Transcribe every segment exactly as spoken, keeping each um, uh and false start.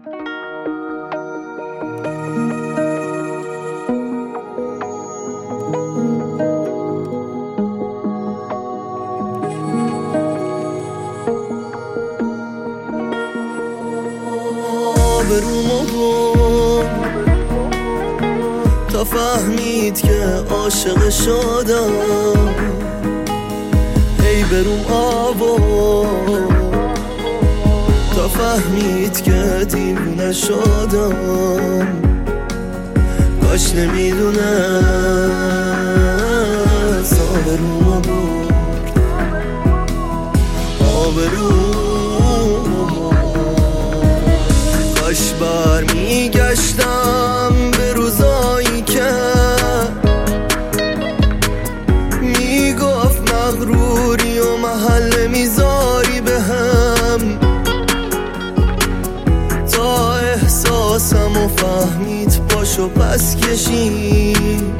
آبرومو برد تا فهمید که عاشق شدم، ای بروم آورد تا فهمید که دیوونه شدم. کاش نمیدونست آبرومو برد، آبرومو برد. کاش برمیگشتم به روزایی که میگفت مغروری و محل میذاری بهم، تا احساسم و فهمید پاشو پس کشی.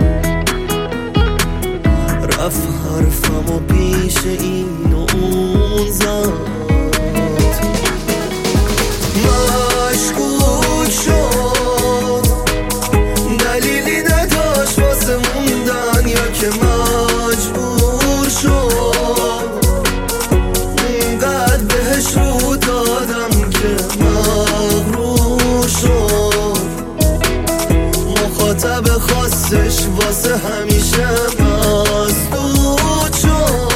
رفت حرفم و پیش این و اون زد، مشکوک شد، دلیلی نداشت واسه موندن یا که مجبور شد. اونقدر بهش رو دادم که مغرور شد. مخاطب خاصش واسه همیشه مسدود شد.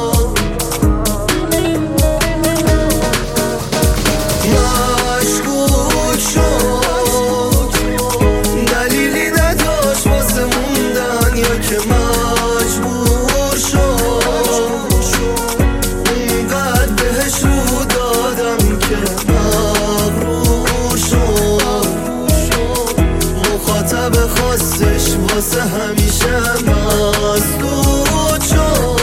مشکوک شد، دلیلی نداشت واسه موندن یا که مجبور شد. اونقدر بهش رو دادم که مغرور شد. مخاطب خاصش واسه همیشه مسدود شد.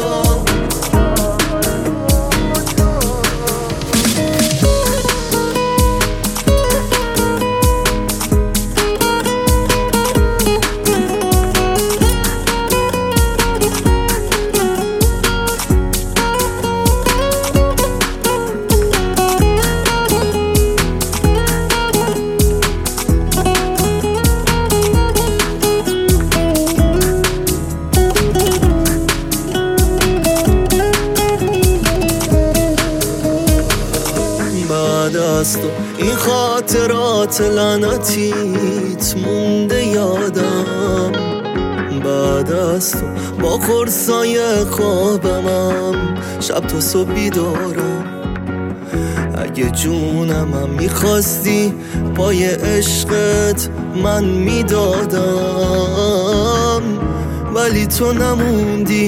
بعد از تو این خاطرات لعنتیت مونده یادم. بعد از تو با قرصای خوابمم شب تا صبح بیدارم. اگه جونمم میخواستی پای عشقت من میدادم، ولی تو نموندی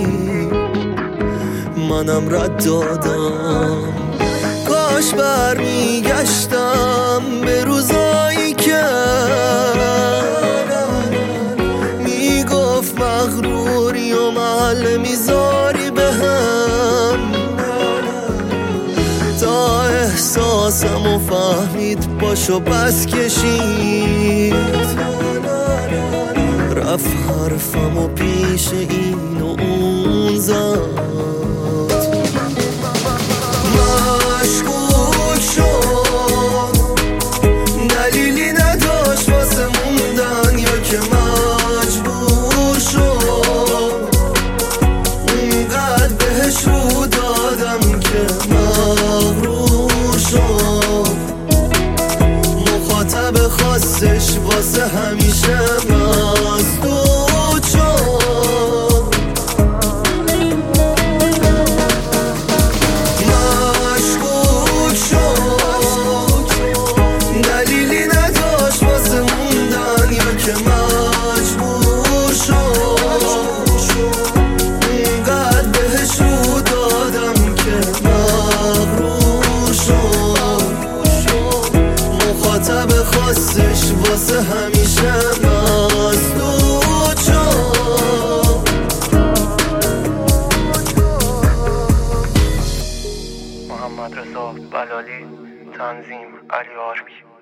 منم رد دادم. کاش برمیگشتم به روزایی که میگفت مغروری و محل میذاری بهم، تا احساسم و فهمید پاشو پس کشید. رفت حرفم و پیش این و اون زد، مشکوک شد، دلیلی نداشت واسه موندن یا که مجبور شد. اونقدر بهش رو دادم که مغرور شد. مخاطب خاصش واسه همیشه مسدود شد. خاصش واسه همیشه مسدود شد. محمد رضا بلالی، تنظیم علی آرکی.